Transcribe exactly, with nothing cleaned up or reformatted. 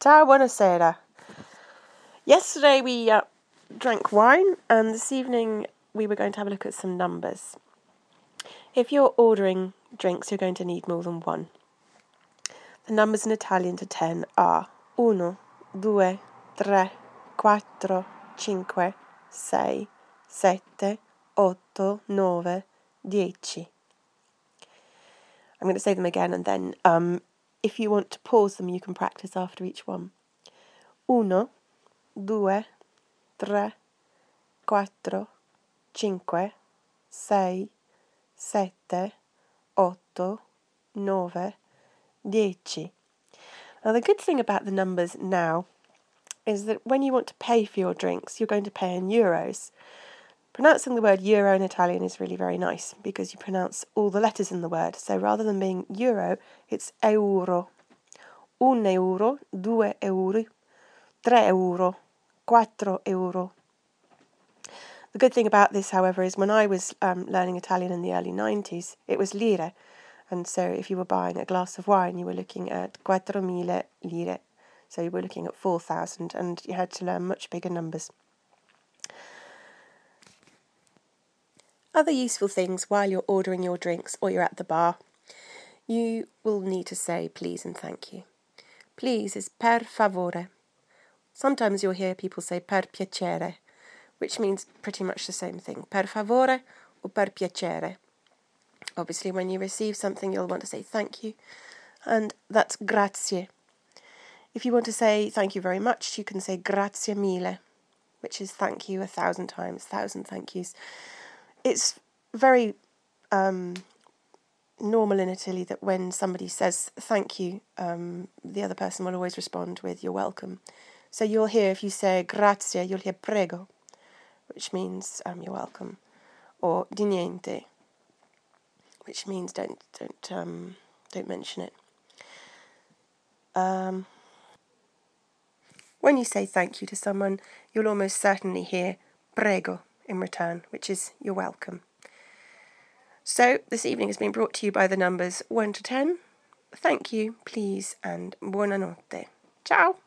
Ciao, buonasera. Yesterday we uh, drank wine, and this evening we were going to have a look at some numbers. If you're ordering drinks, you're going to need more than one. The numbers in Italian to ten are uno, due, tre, quattro, cinque, sei, sette, otto, nove, dieci. I'm going to say them again, and then um, if you want to pause them, you can practice after each one. Uno, due, tre, quattro, cinque, sei, sette, otto, nove, dieci. Now the good thing about the numbers now is that when you want to pay for your drinks, you're going to pay in euros. Pronouncing the word euro in Italian is really very nice because you pronounce all the letters in the word. So rather than being euro, it's euro. Un euro, due euro, tre euro, quattro euro. The good thing about this, however, is when I was um, learning Italian in the early nineties, it was lire. And so if you were buying a glass of wine, you were looking at quattro mille lire. So you were looking at four thousand, and you had to learn much bigger numbers. Other useful things while you're ordering your drinks or you're at the bar, you will need to say please and thank you. Please is per favore. Sometimes you'll hear people say per piacere, which means pretty much the same thing. Per favore or per piacere. Obviously, when you receive something, you'll want to say thank you, and that's grazie. If you want to say thank you very much, you can say grazie mille, which is thank you a thousand times, thousand thank yous. It's very um, normal in Italy that when somebody says thank you, um, the other person will always respond with you're welcome. So you'll hear, if you say grazie, you'll hear prego, which means um, you're welcome, or di niente, which means don't don't um, don't mention it. Um, when you say thank you to someone, you'll almost certainly hear prego in return, which is you're welcome. So this evening has been brought to you by the numbers one to ten. Thank you, please, and buonanotte. Ciao!